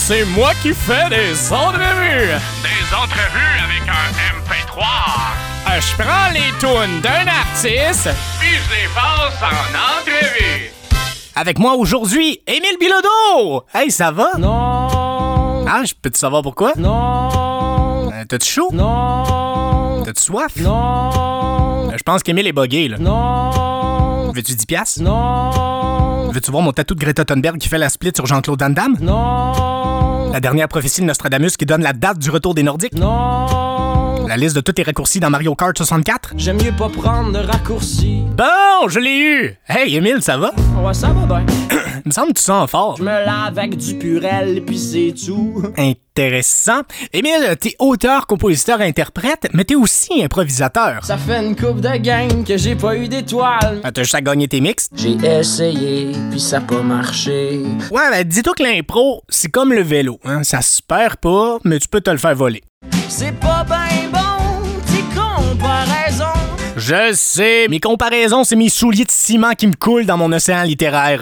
c'est moi qui fais des entrevues. Des entrevues avec un MP3. Je prends les tunes d'un artiste, Puis je les passe en entrevue. avec moi aujourd'hui, Émile Bilodeau. Hey, ça va? Non, Ah, je peux te savoir pourquoi? non, T'as-tu chaud? non, T'as-tu soif? non, Je pense qu'Émile est buggé, là. non, Veux-tu 10 piastres? non, Veux-tu voir mon tatou de Greta Thunberg qui fait la split sur Jean-Claude Van Damme? non, La dernière prophétie de Nostradamus qui donne la date du retour des Nordiques? non. La liste de tous les raccourcis dans Mario Kart 64? J'aime mieux pas prendre de raccourcis. Bon, je l'ai eu! Hey, Émile, ça va? Ouais, ça va bien. Il me semble que tu sens fort. Je me lave avec du Purel, puis c'est tout. Intéressant. Émile, t'es auteur, compositeur, interprète, mais t'es aussi improvisateur. Ça fait une coupe de gang que j'ai pas eu d'étoiles. T'as juste à gagner tes mix? J'ai essayé, puis ça a pas marché. Ouais, ben dis-toi que l'impro, c'est comme le vélo. Hein? Ça se perd pas, mais tu peux te le faire voler. C'est pas ben bon, tes comparaisons. Je sais, mes comparaisons, c'est mes souliers de ciment qui me coulent dans mon océan littéraire.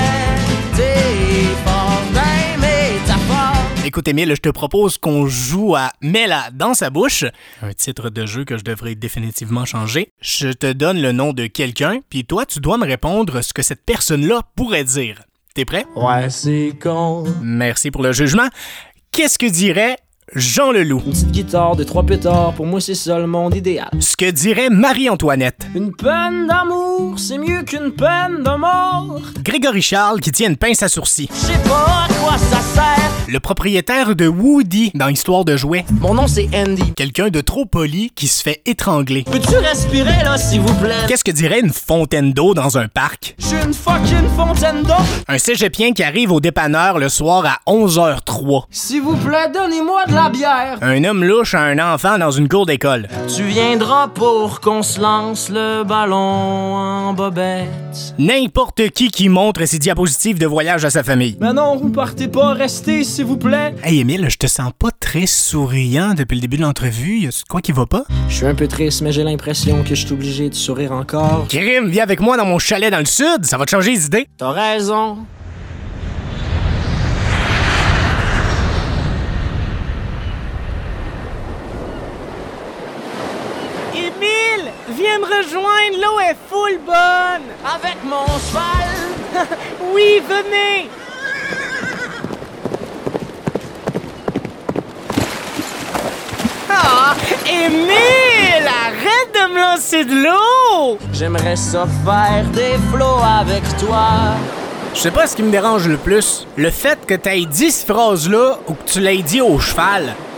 Mais t'es fort dans mes métaphores. Écoute, Émile, je te propose qu'on joue à Mets-la dans sa bouche, un titre de jeu que je devrais définitivement changer. Je te donne le nom de quelqu'un, puis toi, tu dois me répondre ce que cette personne-là pourrait dire. T'es prêt? Ouais, c'est con. Merci pour le jugement. Qu'est-ce que dirait Jean Leloup? Une petite guitare de 3 pétards, pour moi c'est ça le monde idéal. Ce que dirait Marie-Antoinette? Une peine d'amour, c'est mieux qu'une peine de mort. Grégory Charles qui tient une pince à sourcils. Je sais pas à quoi ça sert. Le propriétaire de Woody dans Histoire de jouets. Mon nom c'est Andy. Quelqu'un de trop poli qui se fait étrangler. Peux-tu respirer là, s'il vous plaît? Qu'est-ce que dirait une fontaine d'eau dans un parc? Je suis une fucking fontaine d'eau. Un cégepien qui arrive au dépanneur le soir à 11h03. S'il vous plaît, donnez-moi de la bière. Un homme louche a un enfant dans une cour d'école. Tu viendras pour qu'on se lance le ballon en bobette. N'importe qui montre ses diapositives de voyage à sa famille. Mais non, vous partez pas, restez s'il vous plaît. Hey Émile, je te sens pas très souriant depuis le début de l'entrevue. Y a quoi qui va pas? Je suis un peu triste, mais j'ai l'impression que je suis obligé de sourire encore. Kirim, viens avec moi dans mon chalet dans le sud, ça va te changer les idées. T'as raison. Émile, viens me rejoindre, l'eau est full bonne. Avec mon cheval. Oui, venez. Ah, Émile, arrête de me lancer de l'eau. J'aimerais ça faire des flots avec toi. Je sais pas ce qui me dérange le plus, le fait que t'aies dit cette phrase-là ou que tu l'aies dit au cheval.